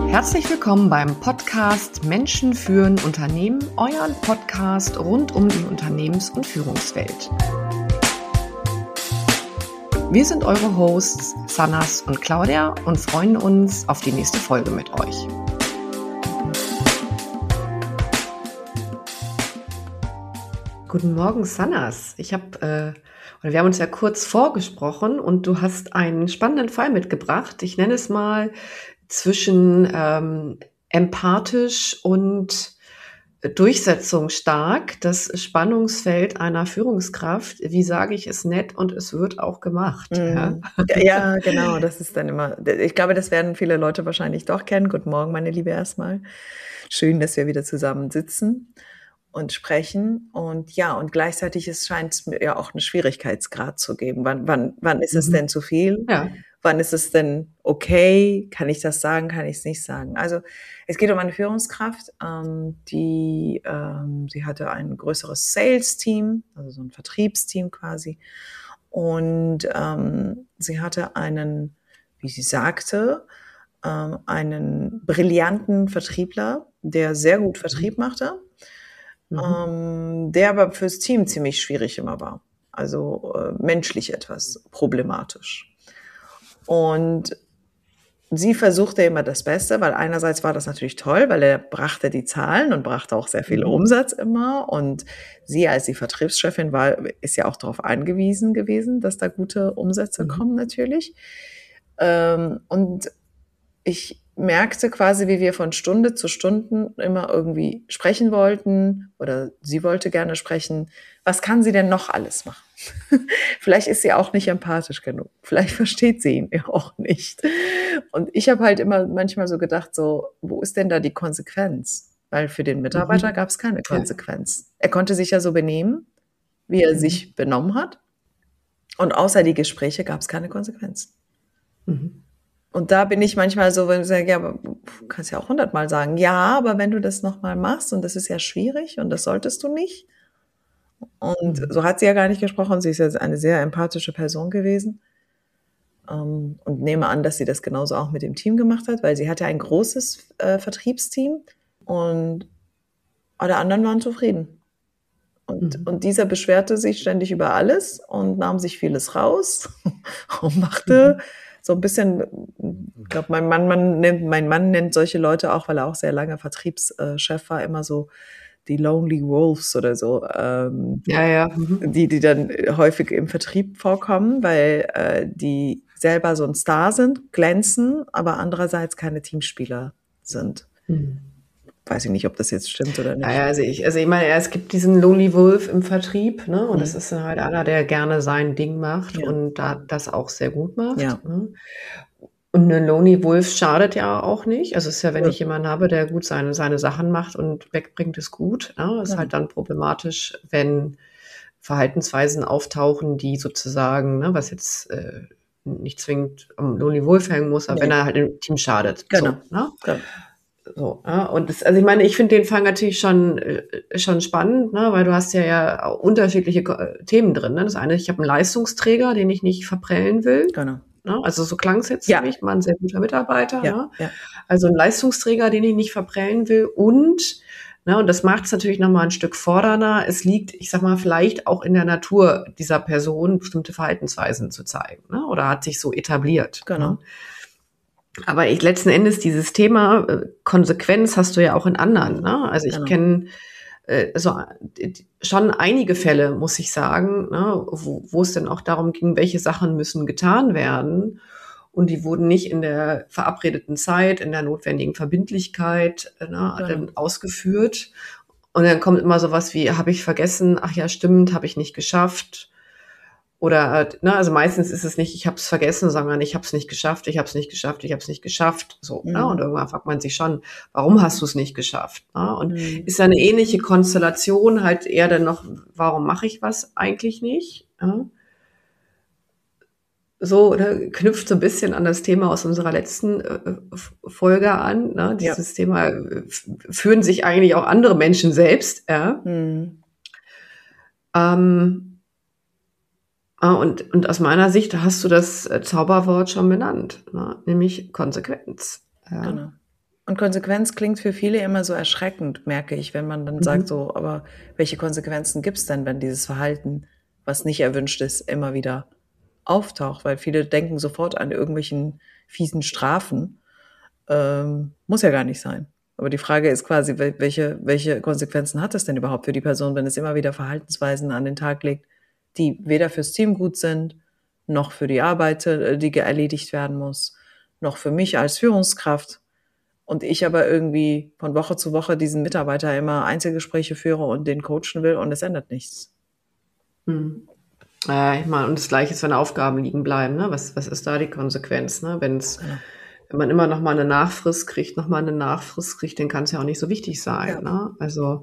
Herzlich willkommen beim Podcast Menschen führen Unternehmen, euren Podcast rund um die Unternehmens- und Führungswelt. Wir sind eure Hosts Sanas und Claudia und freuen uns auf die nächste Folge mit euch. Guten Morgen, Sanas. Wir haben uns ja kurz vorgesprochen und du hast einen spannenden Fall mitgebracht. Ich nenne es mal zwischen empathisch und durchsetzungsstark, das Spannungsfeld einer Führungskraft. Wie sage ich es nett und es wird auch gemacht. Ja, genau, das ist dann immer, ich glaube, das werden viele Leute wahrscheinlich doch kennen. Guten Morgen, meine Liebe, erstmal. Schön, dass wir wieder zusammen sitzen und sprechen. Und ja, und gleichzeitig scheint es mir ja auch einen Schwierigkeitsgrad zu geben. Wann ist es denn zu viel? Ja. Wann ist es denn okay? Kann ich das sagen? Kann ich es nicht sagen? Also es geht um eine Führungskraft, sie hatte ein größeres Sales-Team, also so ein Vertriebsteam quasi. Und sie hatte einen, wie sie sagte, einen brillanten Vertriebler, der sehr gut Vertrieb machte, der aber fürs Team ziemlich schwierig immer war. Also menschlich etwas problematisch. Und sie versuchte immer das Beste, weil einerseits war das natürlich toll, weil er brachte die Zahlen und brachte auch sehr viel Umsatz immer. Und sie als die Vertriebschefin ist ja auch darauf angewiesen gewesen, dass da gute Umsätze kommen natürlich. Und ich merkte quasi, wie wir von Stunde zu Stunde immer irgendwie sprechen wollten oder sie wollte gerne sprechen. Was kann sie denn noch alles machen? Vielleicht ist sie auch nicht empathisch genug. Vielleicht versteht sie ihn ja auch nicht. Und ich habe halt immer manchmal so gedacht, so, wo ist denn da die Konsequenz? Weil für den Mitarbeiter gab es keine Konsequenz. Er konnte sich ja so benehmen, wie er sich benommen hat. Und außer die Gespräche gab es keine Konsequenz. Und da bin ich manchmal so, wenn ich sage, ja, aber du kannst ja auch 100-mal sagen, ja, aber wenn du das nochmal machst und das ist ja schwierig und das solltest du nicht. Und so hat sie ja gar nicht gesprochen. Sie ist jetzt eine sehr empathische Person gewesen. Und nehme an, dass sie das genauso auch mit dem Team gemacht hat, weil sie hatte ein großes Vertriebsteam und alle anderen waren zufrieden. Und dieser beschwerte sich ständig über alles und nahm sich vieles raus und machte so ein bisschen, ich glaube, mein Mann nennt solche Leute auch, weil er auch sehr lange Vertriebschef war, immer so die Lonely Wolves oder so, die dann häufig im Vertrieb vorkommen, weil die selber so ein Star sind, glänzen, aber andererseits keine Teamspieler sind. Weiß ich nicht, ob das jetzt stimmt oder nicht. Ja, also ich meine, es gibt diesen Lonely Wolf im Vertrieb, ne? Und das ist halt einer, der gerne sein Ding macht und das auch sehr gut macht. Ja. Ne? Und eine Lonely Wolf schadet ja auch nicht. Also es ist ja, wenn ich jemanden habe, der gut seine Sachen macht und wegbringt, ist gut. Ne? Ist halt dann problematisch, wenn Verhaltensweisen auftauchen, die sozusagen, ne, was jetzt nicht zwingend am Lonely Wolf hängen muss, aber wenn er halt dem Team schadet. Genau. So, ne? So, ja, und also ich meine, ich finde den Fall natürlich schon spannend, ne, weil du hast ja auch unterschiedliche Themen drin. Ne? Das eine, ich habe einen Leistungsträger, den ich nicht verprellen will. Genau. Ne? Also so klang es jetzt für mich, mal ein sehr guter Mitarbeiter. Ja, ne? ja. Also ein Leistungsträger, den ich nicht verprellen will und das macht es natürlich nochmal ein Stück fordernder. Es liegt, ich sag mal, vielleicht auch in der Natur dieser Person, bestimmte Verhaltensweisen zu zeigen, ne? Oder hat sich so etabliert. Genau. Ne? Aber letzten Endes dieses Thema Konsequenz hast du ja auch in anderen. Ne? Also ich kenne schon einige Fälle, muss ich sagen, ne, wo es denn auch darum ging, welche Sachen müssen getan werden. Und die wurden nicht in der verabredeten Zeit, in der notwendigen Verbindlichkeit dann ausgeführt. Und dann kommt immer sowas wie, habe ich vergessen, ach ja, stimmt, habe ich nicht geschafft. Oder, also meistens ist es nicht, ich habe es vergessen, sondern ich habe es nicht geschafft, ich habe es nicht geschafft, ich habe es nicht geschafft. So, ne? Und irgendwann fragt man sich schon, warum hast du es nicht geschafft? Ne? Und ist ja eine ähnliche Konstellation halt eher dann noch, warum mache ich was eigentlich nicht? Ne? So, knüpft so ein bisschen an das Thema aus unserer letzten Folge an. Ne? Dieses Thema, führen sich eigentlich auch andere Menschen selbst. Ja? Und aus meiner Sicht hast du das Zauberwort schon benannt, ne? Nämlich Konsequenz. Ja. Genau. Und Konsequenz klingt für viele immer so erschreckend, merke ich, wenn man dann sagt so, aber welche Konsequenzen gibt es denn, wenn dieses Verhalten, was nicht erwünscht ist, immer wieder auftaucht? Weil viele denken sofort an irgendwelchen fiesen Strafen. Muss ja gar nicht sein. Aber die Frage ist quasi, welche Konsequenzen hat das denn überhaupt für die Person, wenn es immer wieder Verhaltensweisen an den Tag legt, die weder fürs Team gut sind, noch für die Arbeit, die erledigt werden muss, noch für mich als Führungskraft. Und ich aber irgendwie von Woche zu Woche diesen Mitarbeiter immer Einzelgespräche führe und den coachen will und es ändert nichts. Ich meine, und das Gleiche ist, wenn Aufgaben liegen bleiben. Ne? Was ist da die Konsequenz? Ne? Wenn man immer noch mal eine Nachfrist kriegt, dann kann es ja auch nicht so wichtig sein. Ja. Ne? Also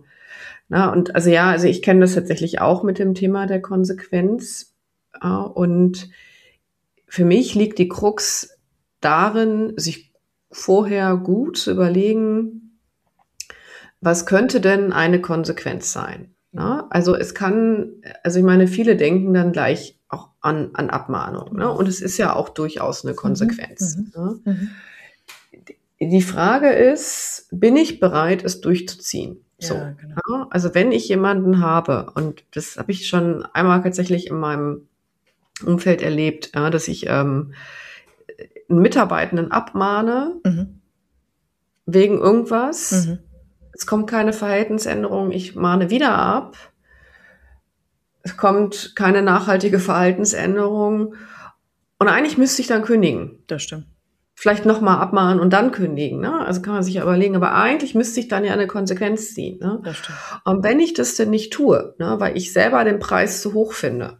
ich kenne das tatsächlich auch mit dem Thema der Konsequenz. Und für mich liegt die Krux darin, sich vorher gut zu überlegen, was könnte denn eine Konsequenz sein? Ne? Also ich meine, viele denken dann gleich auch an Abmahnung. Ne? Und es ist ja auch durchaus eine Konsequenz. Ne? Die Frage ist, bin ich bereit, es durchzuziehen? So. Ja, genau. Ja? Also wenn ich jemanden habe, und das habe ich schon einmal tatsächlich in meinem Umfeld erlebt, dass ich einen Mitarbeitenden abmahne wegen irgendwas. Es kommt keine Verhaltensänderung, ich mahne wieder ab. Es kommt keine nachhaltige Verhaltensänderung. Und eigentlich müsste ich dann kündigen. Das stimmt. Vielleicht nochmal abmahnen und dann kündigen. Ne? Also kann man sich ja überlegen, aber eigentlich müsste ich dann ja eine Konsequenz ziehen. Ne? Das stimmt. Und wenn ich das denn nicht tue, ne, weil ich selber den Preis zu hoch finde,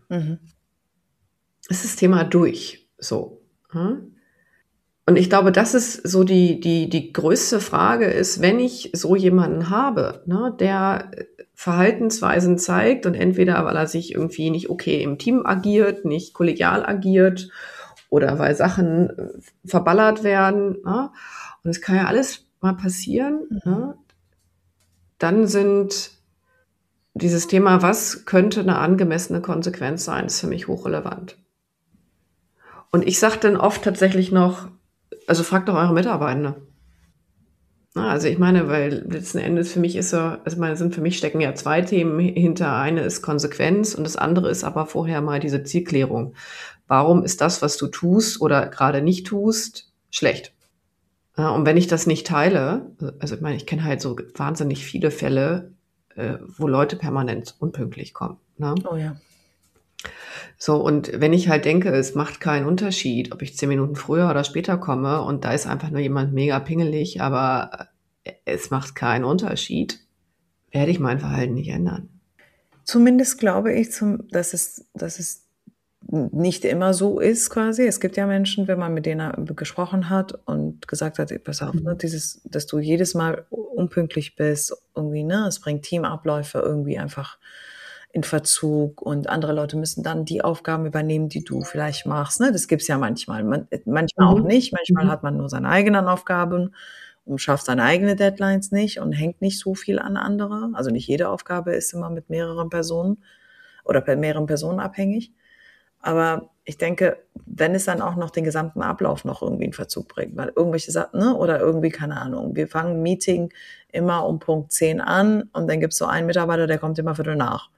ist das Thema durch. So. Und ich glaube, das ist so die größte Frage ist, wenn ich so jemanden habe, ne, der Verhaltensweisen zeigt und entweder, weil er sich irgendwie nicht okay im Team agiert, nicht kollegial agiert oder weil Sachen verballert werden, ne, und es kann ja alles mal passieren, ne, dann sind dieses Thema, was könnte eine angemessene Konsequenz sein, ist für mich hochrelevant. Und ich sage dann oft tatsächlich noch, also fragt doch eure Mitarbeiter. Also ich meine, weil letzten Endes für mich stecken ja zwei Themen hinter. Eine ist Konsequenz und das andere ist aber vorher mal diese Zielklärung. Warum ist das, was du tust oder gerade nicht tust, schlecht? Und wenn ich das nicht teile, also ich meine, ich kenne halt so wahnsinnig viele Fälle, wo Leute permanent unpünktlich kommen. Ne? Oh ja. So, und wenn ich halt denke, es macht keinen Unterschied, ob ich 10 Minuten früher oder später komme und da ist einfach nur jemand mega pingelig, aber es macht keinen Unterschied, werde ich mein Verhalten nicht ändern. Zumindest glaube ich, dass es nicht immer so ist quasi. Es gibt ja Menschen, wenn man mit denen gesprochen hat und gesagt hat, pass auf, ne, dass du jedes Mal unpünktlich bist, irgendwie, ne, es bringt Teamabläufe irgendwie einfach in Verzug und andere Leute müssen dann die Aufgaben übernehmen, die du vielleicht machst. Ne? Das gibt's ja manchmal. Manchmal auch nicht. Manchmal hat man nur seine eigenen Aufgaben und schafft seine eigenen Deadlines nicht und hängt nicht so viel an andere. Also nicht jede Aufgabe ist immer mit mehreren Personen oder bei mehreren Personen abhängig. Aber ich denke, wenn es dann auch noch den gesamten Ablauf noch irgendwie in Verzug bringt, weil irgendwelche Sachen, ne, oder irgendwie, keine Ahnung, wir fangen ein Meeting immer um Punkt 10 an und dann gibt's so einen Mitarbeiter, der kommt immer Viertel nach.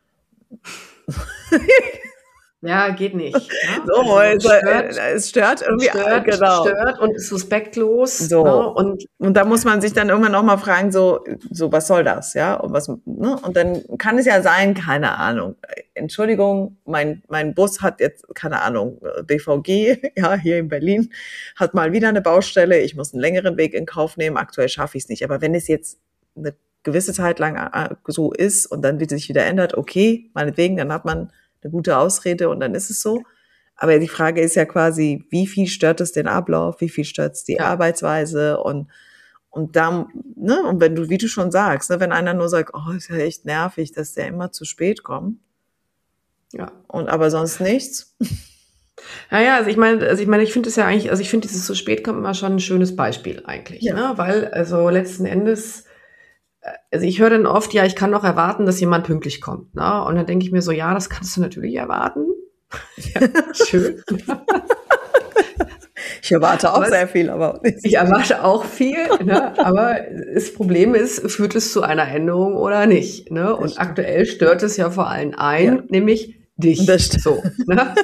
Ja, geht nicht. Ne? So, es stört irgendwie. Stört und ist respektlos. So. Ne? Und da muss man sich dann irgendwann auch mal fragen, so was soll das? Ja, und ne? Und dann kann es ja sein, keine Ahnung. Entschuldigung, mein Bus hat jetzt, keine Ahnung, BVG, ja, hier in Berlin, hat mal wieder eine Baustelle. Ich muss einen längeren Weg in Kauf nehmen. Aktuell schaffe ich es nicht. Aber wenn es jetzt eine gewisse Zeit lang so ist und dann wird es sich wieder ändert, okay, meinetwegen, dann hat man eine gute Ausrede und dann ist es so. Aber die Frage ist ja quasi, wie viel stört es den Ablauf, wie viel stört es die Arbeitsweise und dann, ne, und wenn du, wie du schon sagst, ne, wenn einer nur sagt, oh, ist ja echt nervig, dass der immer zu spät kommt. Ja. Und aber sonst nichts. Naja, also ich meine, ich finde es ja eigentlich, also ich finde dieses zu spät kommt immer schon ein schönes Beispiel eigentlich, ne, weil also letzten Endes, also ich höre dann oft, ja, ich kann doch erwarten, dass jemand pünktlich kommt. Ne? Und dann denke ich mir so, ja, das kannst du natürlich erwarten. Ja, schön. Ich erwarte auch sehr viel, aber ich erwarte auch viel, ne? Aber das Problem ist, führt es zu einer Änderung oder nicht? Ne? Und aktuell stört es ja vor allem nämlich dich. Das stimmt. So, ne?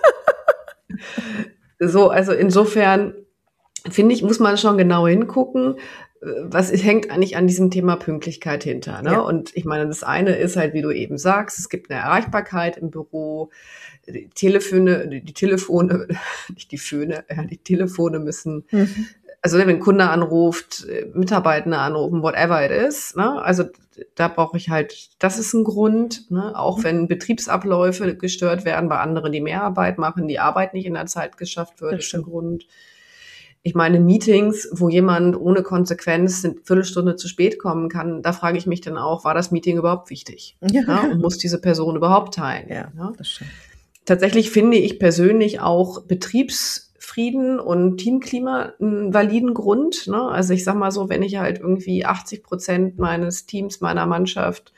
So, also insofern finde ich, muss man schon genau hingucken, was hängt eigentlich an diesem Thema Pünktlichkeit hinter. Ne? Ja. Und ich meine, das eine ist halt, wie du eben sagst, es gibt eine Erreichbarkeit im Büro, die Telefone, nicht die Föhne, die Telefone müssen, also wenn ein Kunde anruft, Mitarbeitende anrufen, whatever it is, ne? Also da brauche ich halt, das ist ein Grund, ne? Auch wenn Betriebsabläufe gestört werden bei anderen, die mehr Arbeit machen, die Arbeit nicht in der Zeit geschafft wird, ist ein Grund. Ich meine, Meetings, wo jemand ohne Konsequenz eine Viertelstunde zu spät kommen kann, da frage ich mich dann auch, war das Meeting überhaupt wichtig? Ja. Und muss diese Person überhaupt teilnehmen? Ja, das stimmt. Tatsächlich finde ich persönlich auch Betriebsfrieden und Teamklima einen validen Grund. Ne? Also ich sag mal so, wenn ich halt irgendwie 80% meines Teams, meiner Mannschaft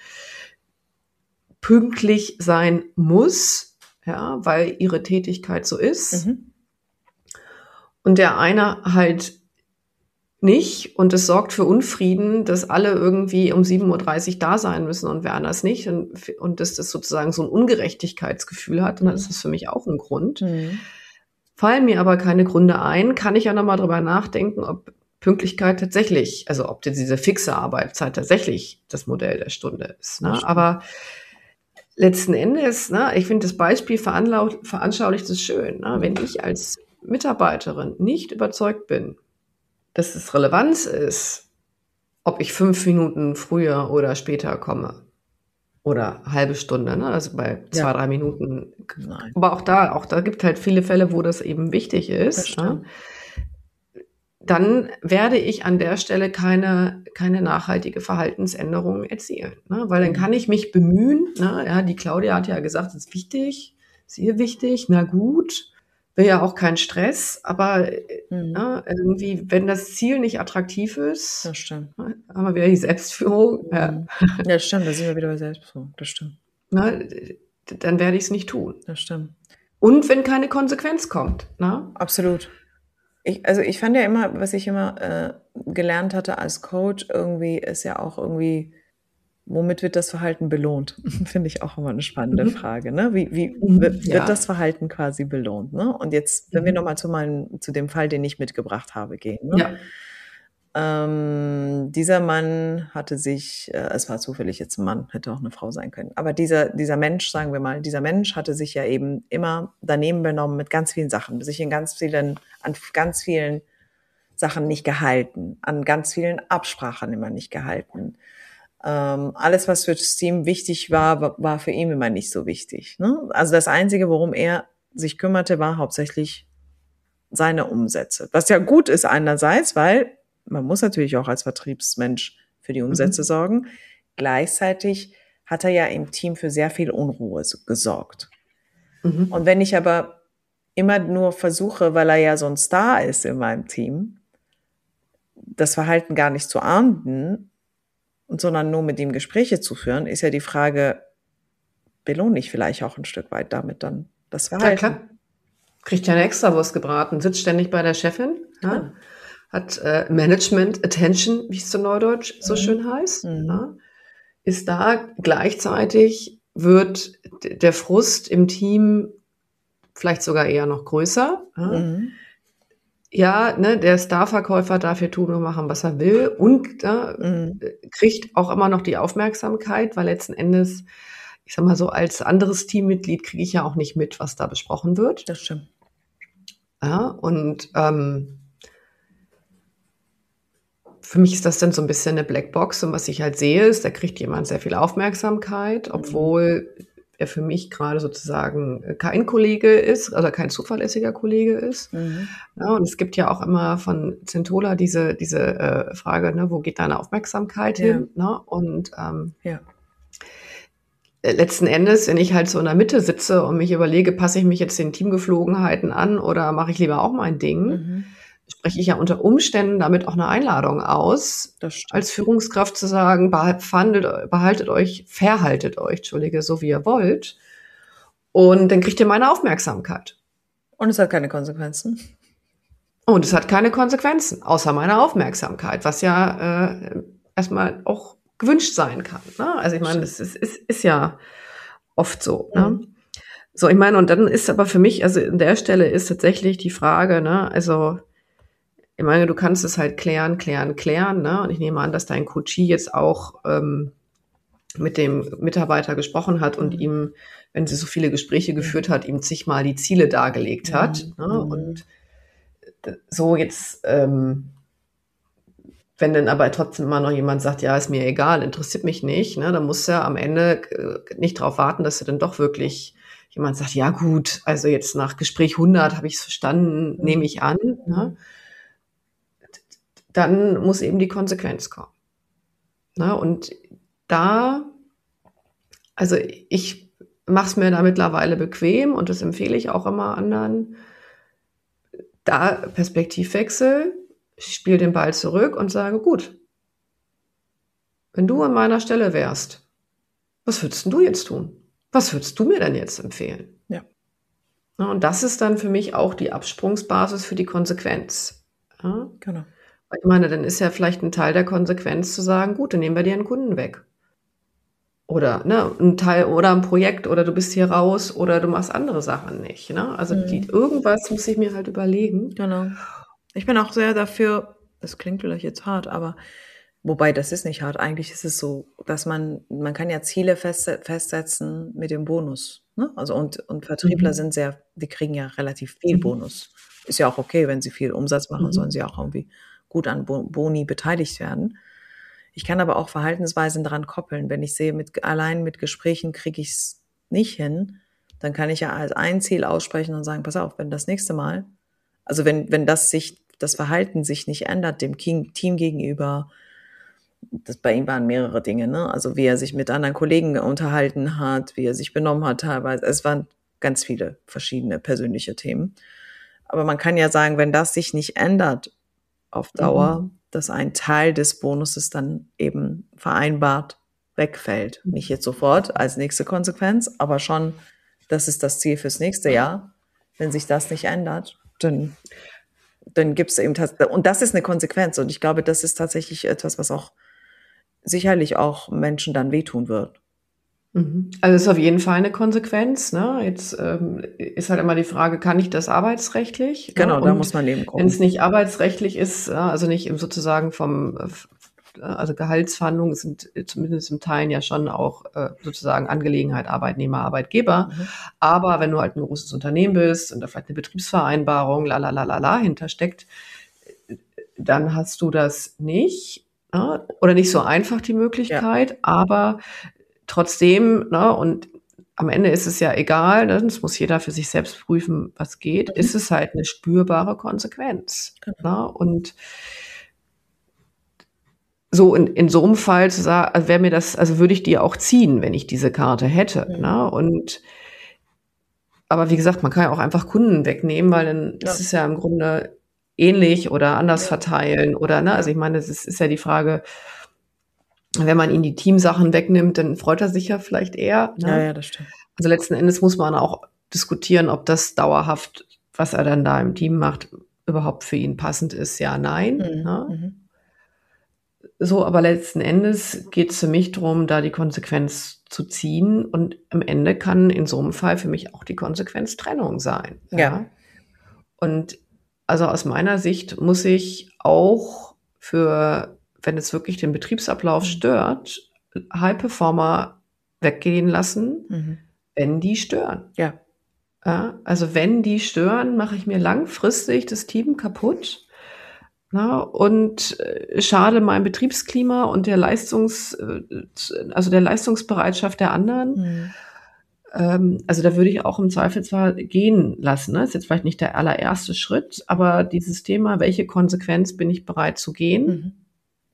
pünktlich sein muss, ja, weil ihre Tätigkeit so ist, und der eine halt nicht, und es sorgt für Unfrieden, dass alle irgendwie um 7:30 Uhr da sein müssen und wer anders nicht, und dass das sozusagen so ein Ungerechtigkeitsgefühl hat, und dann ist das für mich auch ein Grund. Fallen mir aber keine Gründe ein, kann ich ja nochmal drüber nachdenken, ob Pünktlichkeit tatsächlich, also ob diese fixe Arbeitszeit tatsächlich das Modell der Stunde ist. Ne? Aber letzten Endes, ne, ich finde, das Beispiel veranschaulicht es schön. Ne? Wenn ich als Mitarbeiterin nicht überzeugt bin, dass es Relevanz ist, ob ich 5 Minuten früher oder später komme oder halbe Stunde, ne? Also bei 2-3 Minuten. Nein. Aber auch da gibt halt viele Fälle, wo das eben wichtig ist. Ne? Dann werde ich an der Stelle keine nachhaltige Verhaltensänderung erzielen. Ne? Weil dann kann ich mich bemühen. Ne? Ja, die Claudia hat ja gesagt, es ist wichtig, ist ihr wichtig, na gut. Will ja auch keinen Stress, aber irgendwie, wenn das Ziel nicht attraktiv ist, Das stimmt. haben wir wieder die Selbstführung. Ja, das stimmt, da sind wir wieder bei Selbstführung, das stimmt. Dann werde ich es nicht tun. Das stimmt. Und wenn keine Konsequenz kommt. Ne? Absolut. Ich fand ja immer, was ich immer gelernt hatte als Coach, irgendwie ist ja auch irgendwie, womit wird das Verhalten belohnt? Finde ich auch immer eine spannende Frage. Ne? Wie wird das Verhalten quasi belohnt? Ne? Und jetzt, wenn wir nochmal zu dem Fall, den ich mitgebracht habe, gehen. Ne? Ja. Dieser Mann hatte sich, es war zufällig jetzt ein Mann, hätte auch eine Frau sein können, aber dieser Mensch, sagen wir mal, dieser Mensch hatte sich ja eben immer daneben benommen mit ganz vielen Sachen, sich an ganz vielen Sachen nicht gehalten, an ganz vielen Absprachen immer nicht gehalten. Alles, was für das Team wichtig war für ihn immer nicht so wichtig. Ne? Also das Einzige, worum er sich kümmerte, war hauptsächlich seine Umsätze. Was ja gut ist einerseits, weil man muss natürlich auch als Vertriebsmensch für die Umsätze sorgen. Gleichzeitig hat er ja im Team für sehr viel Unruhe gesorgt. Und wenn ich aber immer nur versuche, weil er ja so ein Star ist in meinem Team, das Verhalten gar nicht zu ahnden, sondern nur mit ihm Gespräche zu führen, ist ja die Frage, belohne ich vielleicht auch ein Stück weit damit dann das Verhalten? Ja, klar. Kriegt ja eine Extrawurst gebraten, sitzt ständig bei der Chefin, ja? Hat Management Attention, wie es zu Neudeutsch so schön heißt, ja? Ist da gleichzeitig, wird der Frust im Team vielleicht sogar eher noch größer. Ja, ne, der Starverkäufer darf hier tun und machen, was er will, und kriegt auch immer noch die Aufmerksamkeit, weil letzten Endes, ich sag mal so, als anderes Teammitglied kriege ich ja auch nicht mit, was da besprochen wird. Das stimmt. Ja, und für mich ist das dann so ein bisschen eine Blackbox, und was ich halt sehe, ist, da kriegt jemand sehr viel Aufmerksamkeit, obwohl er für mich gerade sozusagen kein Kollege ist, also kein zuverlässiger Kollege ist. Ja, und es gibt ja auch immer von Centola diese Frage, ne, wo geht deine Aufmerksamkeit hin? Ne? Und letzten Endes, wenn ich halt so in der Mitte sitze und mich überlege, passe ich mich jetzt den Teamgeflogenheiten an oder mache ich lieber auch mein Ding, spreche ich ja unter Umständen damit auch eine Einladung aus, als Führungskraft zu sagen, verhaltet euch, so wie ihr wollt. Und dann kriegt ihr meine Aufmerksamkeit. Und es hat keine Konsequenzen. Und es hat keine Konsequenzen, außer meiner Aufmerksamkeit, was ja erstmal auch gewünscht sein kann. Ne? Also ich meine, das ist ja oft so. Ne? So, ich meine, und dann ist aber für mich, also an der Stelle ist tatsächlich die Frage, ne, also ich meine, du kannst es halt klären, ne? Und ich nehme an, dass dein Coachie jetzt auch mit dem Mitarbeiter gesprochen hat und ihm, wenn sie so viele Gespräche geführt hat, ihm zigmal die Ziele dargelegt hat. Ne? Und so jetzt, wenn dann aber trotzdem immer noch jemand sagt, ja, ist mir egal, interessiert mich nicht, ne, dann musst du ja am Ende nicht darauf warten, dass du dann doch wirklich jemand sagt, ja gut, also jetzt nach Gespräch 100 habe ich es verstanden, nehme ich an. Ne? Dann muss eben die Konsequenz kommen. Ne? Und da, also ich mache es mir da mittlerweile bequem und das empfehle ich auch immer anderen. Da Perspektivwechsel, ich spiele den Ball zurück und sage, gut, wenn du an meiner Stelle wärst, was würdest du jetzt tun? Was würdest du mir denn jetzt empfehlen? Ja. Ja, und das ist dann für mich auch die Absprungsbasis für die Konsequenz. Ja? Genau. Ich meine, dann ist ja vielleicht ein Teil der Konsequenz zu sagen, gut, dann nehmen wir dir einen Kunden weg. Oder ne, ein Teil oder ein Projekt oder du bist hier raus oder du machst andere Sachen nicht. Ne? Also irgendwas muss ich mir halt überlegen. Genau. Ich bin auch sehr dafür, das klingt vielleicht jetzt hart, aber wobei das ist nicht hart. Eigentlich ist es so, dass man kann ja Ziele festsetzen mit dem Bonus. Ne? Also und Vertriebler sind die kriegen ja relativ viel Bonus. Ist ja auch okay, wenn sie viel Umsatz machen, sollen sie auch irgendwie gut an Boni beteiligt werden. Ich kann aber auch Verhaltensweisen daran koppeln. Wenn ich sehe, allein mit Gesprächen kriege ich es nicht hin, dann kann ich ja als ein Ziel aussprechen und sagen, pass auf, wenn das nächste Mal, also wenn das Verhalten sich nicht ändert, dem Team gegenüber, das bei ihm waren mehrere Dinge, ne? Also wie er sich mit anderen Kollegen unterhalten hat, wie er sich benommen hat teilweise. Es waren ganz viele verschiedene persönliche Themen. Aber man kann ja sagen, wenn das sich nicht ändert auf Dauer, dass ein Teil des Bonuses dann eben vereinbart wegfällt. Nicht jetzt sofort als nächste Konsequenz, aber schon, das ist das Ziel fürs nächste Jahr. Wenn sich das nicht ändert, dann gibt es eben, und das ist eine Konsequenz. Und ich glaube, das ist tatsächlich etwas, was auch sicherlich auch Menschen dann wehtun wird. Also es ist auf jeden Fall eine Konsequenz. Ne? Jetzt ist halt immer die Frage, kann ich das arbeitsrechtlich? Genau, ne? da muss man eben gucken. Wenn es nicht arbeitsrechtlich ist, also nicht im sozusagen also Gehaltsverhandlungen sind zumindest im Teilen ja schon auch sozusagen Angelegenheit Arbeitnehmer, Arbeitgeber. Aber wenn du halt ein großes Unternehmen bist und da vielleicht eine Betriebsvereinbarung, hintersteckt, dann hast du das nicht. Ne? Oder nicht so einfach die Möglichkeit, aber trotzdem, ne, und am Ende ist es ja egal, ne, das muss jeder für sich selbst prüfen, was geht, ist es halt eine spürbare Konsequenz. Ne? Und so in so einem Fall zu sagen, also wäre mir das, also würde ich die auch ziehen, wenn ich diese Karte hätte. Ne? Aber wie gesagt, man kann ja auch einfach Kunden wegnehmen, weil dann ist es ja im Grunde ähnlich oder anders verteilen oder, ne, also ich meine, das ist ja die Frage, wenn man ihn die Teamsachen wegnimmt, dann freut er sich ja vielleicht eher. Ne? Ja, das stimmt. Also letzten Endes muss man auch diskutieren, ob das dauerhaft, was er dann da im Team macht, überhaupt für ihn passend ist. Ja, nein. Ne? So, aber letzten Endes geht es für mich darum, da die Konsequenz zu ziehen. Und am Ende kann in so einem Fall für mich auch die Konsequenz Trennung sein. Ja. Und also aus meiner Sicht muss ich auch wenn es wirklich den Betriebsablauf stört, High-Performer weggehen lassen, wenn die stören. Ja. Also wenn die stören, mache ich mir langfristig das Team kaputt, und schade meinem Betriebsklima und der der Leistungsbereitschaft der anderen. Also da würde ich auch im Zweifelsfall gehen lassen. Ne? Ist jetzt vielleicht nicht der allererste Schritt, aber dieses Thema, welche Konsequenz bin ich bereit zu gehen,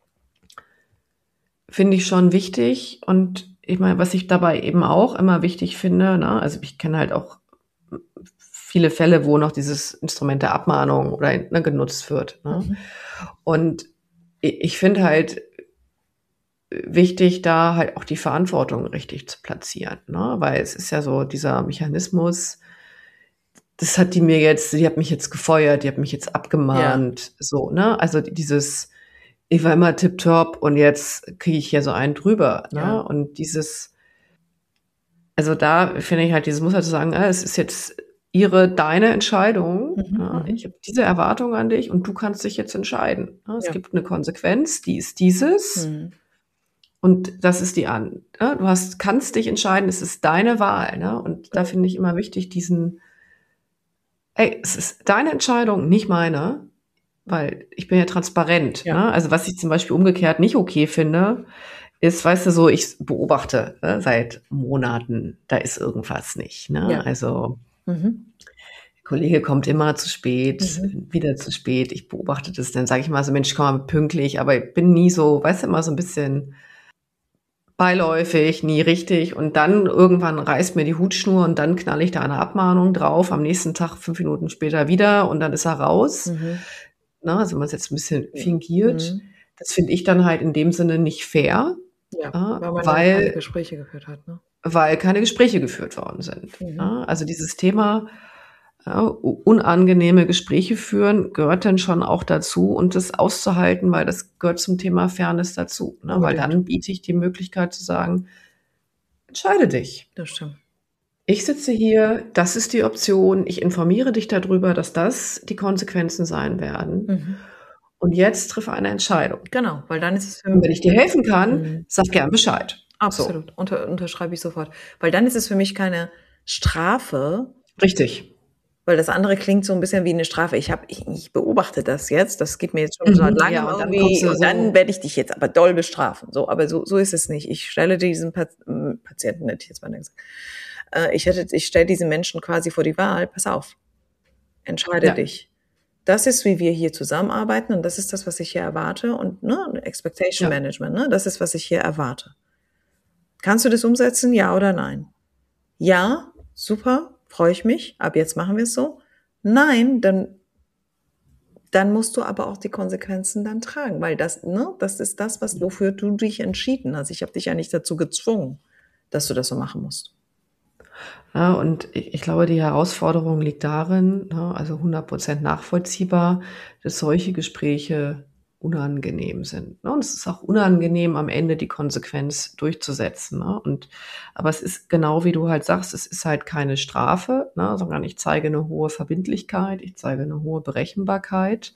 finde ich schon wichtig. Und ich meine, was ich dabei eben auch immer wichtig finde, ne? Also ich kenne halt auch viele Fälle, wo noch dieses Instrument der Abmahnung oder genutzt wird. Ne? Und ich finde halt wichtig, da halt auch die Verantwortung richtig zu platzieren, ne? Weil es ist ja so dieser Mechanismus, das hat die hat mich jetzt gefeuert, die hat mich jetzt Ja, abgemahnt, so, ne? Also dieses, ich war immer tipptopp und jetzt kriege ich hier so einen drüber, ne? ja. Und also da finde ich halt, dieses muss halt so sagen, es ist jetzt deine Entscheidung, ja? Ich habe diese Erwartung an dich und du kannst dich jetzt entscheiden. Ne? Es Ja. gibt eine Konsequenz, die ist dieses. Mhm. Und das ist ne? Kannst dich entscheiden, es ist deine Wahl, ne? Und da finde ich immer wichtig ey, es ist deine Entscheidung, nicht meine, weil ich bin ja transparent, Ja. ne? Also was ich zum Beispiel umgekehrt nicht okay finde, ist, weißt du, so, ich beobachte, ne, seit Monaten, da ist irgendwas nicht, ne? Ja. Also, Mhm. der Kollege kommt immer zu spät, Mhm. wieder zu spät. Ich beobachte das, dann sage ich mal so, Mensch, komm mal pünktlich, aber ich bin nie so, weißt du, immer so ein bisschen beiläufig, nie richtig. Und dann irgendwann reißt mir die Hutschnur und dann knall ich da eine Abmahnung drauf. Am nächsten Tag, 5 Minuten später wieder und dann ist er raus. Mhm. Na, also man es jetzt ein bisschen fingiert. Mhm. Das finde ich dann halt in dem Sinne nicht fair, Ja, ja, weil man dann keine weil, Gespräche geführt hat, ne? weil keine Gespräche geführt worden sind. Mhm. Ja. Also dieses Thema, ja, unangenehme Gespräche führen gehört dann schon auch dazu und das auszuhalten, weil das gehört zum Thema Fairness dazu. Ne? Weil Unbedingt. dann biete ich die Möglichkeit zu sagen, entscheide dich. Das stimmt. Ich sitze hier, das ist die Option, ich informiere dich darüber, dass das die Konsequenzen sein werden. Mhm. Und jetzt triff eine Entscheidung. Genau, weil dann ist es für Und wenn ich dir helfen kann, Mhm. sag gern Bescheid. So, Absolut, unterschreibe ich sofort. Weil dann ist es für mich keine Strafe, richtig. weil das andere klingt so ein bisschen wie eine Strafe. Ich beobachte das jetzt, das geht mir jetzt schon seit langem Ja, und dann kommst irgendwie du und dann so, werde ich dich jetzt aber doll bestrafen. So, aber so ist es nicht. Ich stelle diesen Patienten, hätte ich jetzt mal gesagt, ich stelle diesen Menschen quasi vor die Wahl, pass auf, entscheide ja, dich. Das ist, wie wir hier zusammenarbeiten und das ist das, was ich hier erwarte und ne, Expectation ja, Management, ne, das ist, was ich hier erwarte. Kannst du das umsetzen, ja oder nein? Ja, super, freue ich mich, ab jetzt machen wir es so. Nein, dann musst du aber auch die Konsequenzen dann tragen, weil das ist das, wofür du dich entschieden hast. Ich habe dich ja nicht dazu gezwungen, dass du das so machen musst. ja, und ich glaube, die Herausforderung liegt darin, ne, also 100% nachvollziehbar, dass solche Gespräche unangenehm sind. Ne? Und es ist auch unangenehm, am Ende die Konsequenz durchzusetzen. Ne? Aber es ist genau wie du halt sagst, es ist halt keine Strafe, ne, sondern ich zeige eine hohe Verbindlichkeit, ich zeige eine hohe Berechenbarkeit.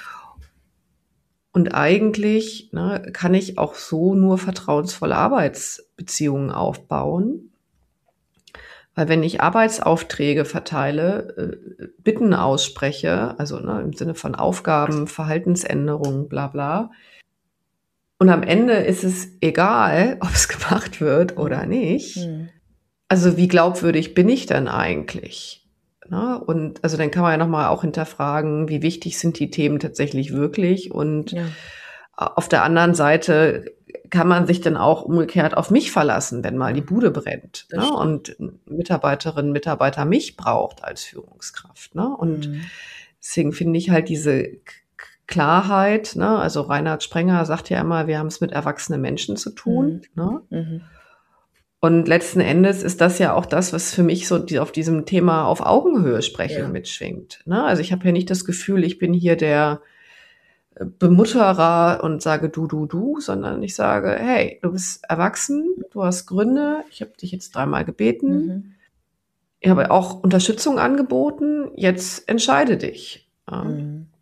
Und eigentlich, ne, kann ich auch so nur vertrauensvolle Arbeitsbeziehungen aufbauen. Weil wenn ich Arbeitsaufträge verteile, Bitten ausspreche, also ne, im Sinne von Aufgaben, Verhaltensänderungen, bla bla, und am Ende ist es egal, ob es gemacht wird oder nicht. Also wie glaubwürdig bin ich denn eigentlich? Ne? Und also dann kann man ja nochmal auch hinterfragen, wie wichtig sind die Themen tatsächlich wirklich? Und Ja, auf der anderen Seite kann man sich dann auch umgekehrt auf mich verlassen, wenn mal die Bude brennt, das ne? stimmt. Und Mitarbeiterinnen, Mitarbeiter mich braucht als Führungskraft, ne? Und deswegen finde ich halt diese Klarheit, ne? Also Reinhard Sprenger sagt ja immer, wir haben es mit erwachsenen Menschen zu tun, ne? Mhm. Und letzten Endes ist das ja auch das, was für mich so auf diesem Thema auf Augenhöhe sprechen Ja. mitschwingt, ne? Also ich habe ja nicht das Gefühl, ich bin hier der Bemutterer und sage du, sondern ich sage, hey, du bist erwachsen, du hast Gründe, ich habe dich jetzt 3-mal gebeten, ich habe auch Unterstützung angeboten, jetzt entscheide dich. Ja.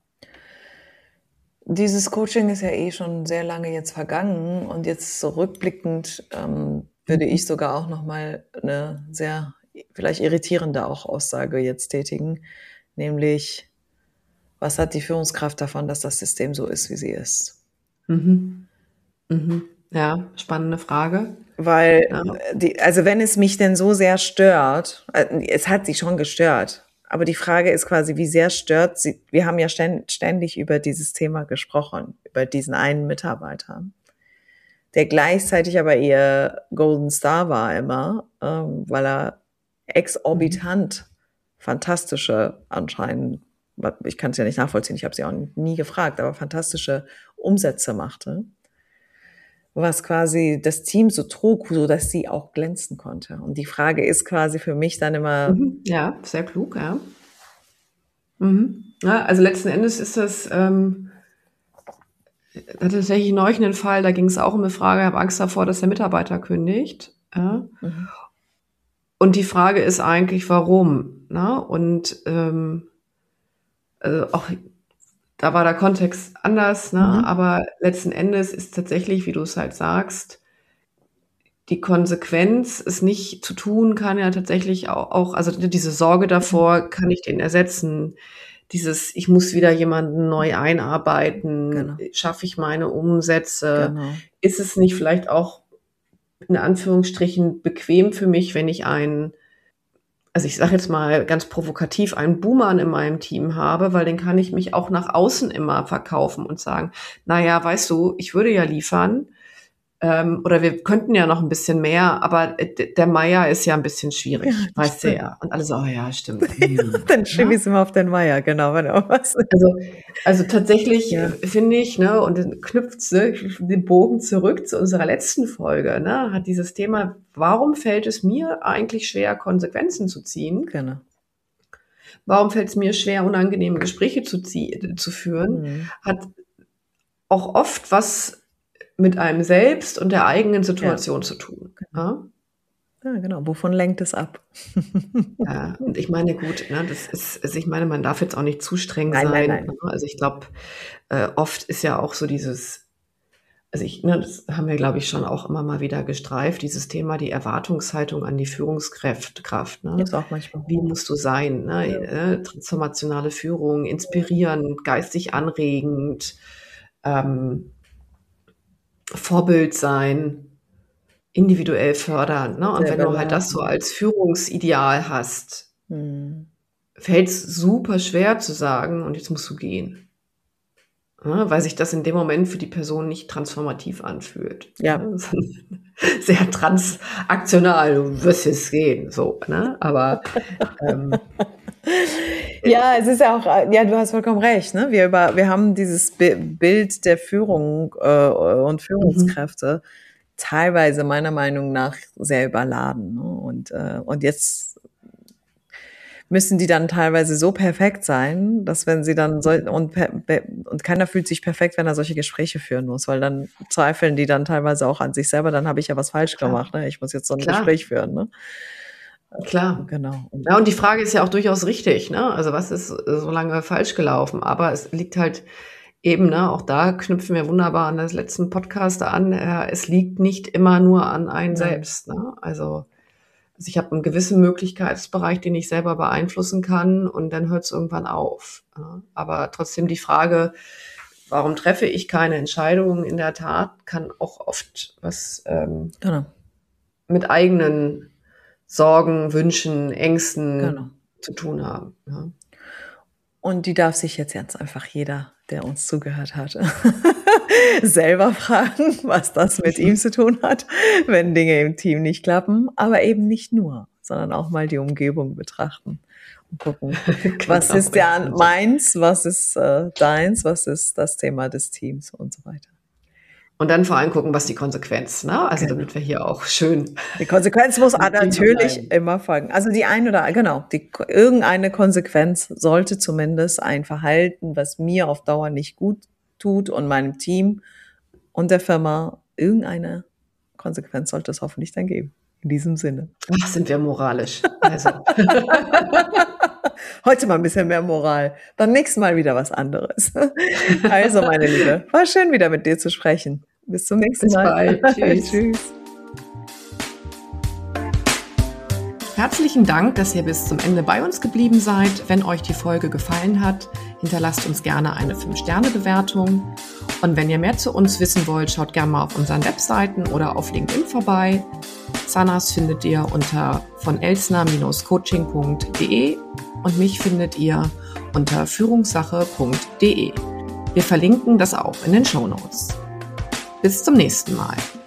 Dieses Coaching ist ja eh schon sehr lange jetzt vergangen und jetzt so rückblickend würde ich sogar auch nochmal eine sehr vielleicht irritierende auch Aussage jetzt tätigen, nämlich, was hat die Führungskraft davon, dass das System so ist, wie sie ist? Ja, spannende Frage. Weil, Ja. also wenn es mich denn so sehr stört, es hat sie schon gestört, aber die Frage ist quasi, wie sehr stört sie, wir haben ja ständig über dieses Thema gesprochen, über diesen einen Mitarbeiter, der gleichzeitig aber ihr Golden Star war immer, weil er exorbitant fantastische anscheinend, ich kann es ja nicht nachvollziehen, ich habe sie auch nie gefragt, aber fantastische Umsätze machte, was quasi das Team so trug, so dass sie auch glänzen konnte. Und die Frage ist quasi für mich dann immer, Ja, sehr klug, ja. Ja, also letzten Endes ist das, hatte tatsächlich neulich einen Fall, da ging es auch um eine Frage, ich habe Angst davor, dass der Mitarbeiter kündigt. Ja? Und die Frage ist eigentlich, warum? Ne? Und also auch da war der Kontext anders, ne? Aber letzten Endes ist tatsächlich, wie du es halt sagst, die Konsequenz, es nicht zu tun, kann ja tatsächlich auch also diese Sorge davor, kann ich den ersetzen? Dieses, ich muss wieder jemanden neu einarbeiten, schaffe ich meine Umsätze? Ist es nicht vielleicht auch in Anführungsstrichen bequem für mich, wenn ich also ich sage jetzt mal ganz provokativ, einen Boomer in meinem Team habe, weil den kann ich mich auch nach außen immer verkaufen und sagen, naja, weißt du, ich würde ja liefern, oder wir könnten ja noch ein bisschen mehr, aber der Meier ist ja ein bisschen schwierig, weißt du ja. Und alle so, oh ja, stimmt. Dann schiebe ich es immer auf den Meier, genau. Wenn auch was. Also tatsächlich finde ich, ne, und dann knüpft den Bogen zurück zu unserer letzten Folge, ne, hat dieses Thema, warum fällt es mir eigentlich schwer, Konsequenzen zu ziehen? Genau. Warum fällt es mir schwer, unangenehme Gespräche zu führen? Hat auch oft was mit einem selbst und der eigenen Situation zu tun. Ja? Ja, genau. Wovon lenkt es ab? Ja, und ich meine, gut, ne, das ist, also ich meine, man darf jetzt auch nicht zu streng sein. Nein. Also ich glaube, oft ist ja auch so dieses, also das haben wir, glaube ich, schon auch immer mal wieder gestreift, dieses Thema, die Erwartungshaltung an die Führungskraft. Ne? Ist auch manchmal. Wie musst du sein? Ne? Transformationale Führung, inspirierend, geistig anregend, Vorbild sein, individuell fördern. Ne? Und wenn du halt das so als Führungsideal hast, fällt es super schwer zu sagen, und jetzt musst du gehen. Ja, weil sich das in dem Moment für die Person nicht transformativ anfühlt. Ja. Sehr transaktional, du wirst jetzt gehen, so, ne? Aber ja, es ist ja auch, ja, du hast vollkommen recht, ne? Wir haben dieses Bild der Führung und Führungskräfte teilweise meiner Meinung nach sehr überladen, ne? Und jetzt müssen die dann teilweise so perfekt sein, dass wenn sie dann und keiner fühlt sich perfekt, wenn er solche Gespräche führen muss, weil dann zweifeln die dann teilweise auch an sich selber, dann habe ich ja was falsch gemacht, ne? Ich muss jetzt so ein Gespräch führen, ne? Klar. Genau. Ja, und die Frage ist ja auch durchaus richtig, ne? Also was ist so lange falsch gelaufen? Aber es liegt halt eben, ne, auch da knüpfen wir wunderbar an das letzten Podcast an, es liegt nicht immer nur an einen selbst, ne? Also ich habe einen gewissen Möglichkeitsbereich, den ich selber beeinflussen kann, und dann hört es irgendwann auf. Ja? Aber trotzdem die Frage, warum treffe ich keine Entscheidungen in der Tat, kann auch oft was mit eigenen Sorgen, Wünschen, Ängsten zu tun haben. Ja? Und die darf sich jetzt einfach jeder, der uns zugehört hat, selber fragen, was das mit ihm zu tun hat, wenn Dinge im Team nicht klappen. Aber eben nicht nur, sondern auch mal die Umgebung betrachten und gucken, was ist meins, was ist deins, was ist das Thema des Teams und so weiter. Und dann vor allem gucken, was die Konsequenz, ne? Also damit wir hier auch schön. Die Konsequenz muss natürlich immer folgen. Also irgendeine Konsequenz sollte zumindest ein Verhalten, was mir auf Dauer nicht gut tut und meinem Team und der Firma, irgendeine Konsequenz sollte es hoffentlich dann geben. In diesem Sinne. Ach, sind wir moralisch. Also. Heute mal ein bisschen mehr Moral. Beim nächsten Mal wieder was anderes. Also, meine Liebe, war schön wieder mit dir zu sprechen. Bis zum nächsten Mal. Bis bald. Tschüss. Tschüss. Herzlichen Dank, dass ihr bis zum Ende bei uns geblieben seid. Wenn euch die Folge gefallen hat, hinterlasst uns gerne eine 5-Sterne-Bewertung. Und wenn ihr mehr zu uns wissen wollt, schaut gerne mal auf unseren Webseiten oder auf LinkedIn vorbei. Sanas findet ihr unter von elsner-coaching.de und mich findet ihr unter führungssache.de. Wir verlinken das auch in den Shownotes. Bis zum nächsten Mal.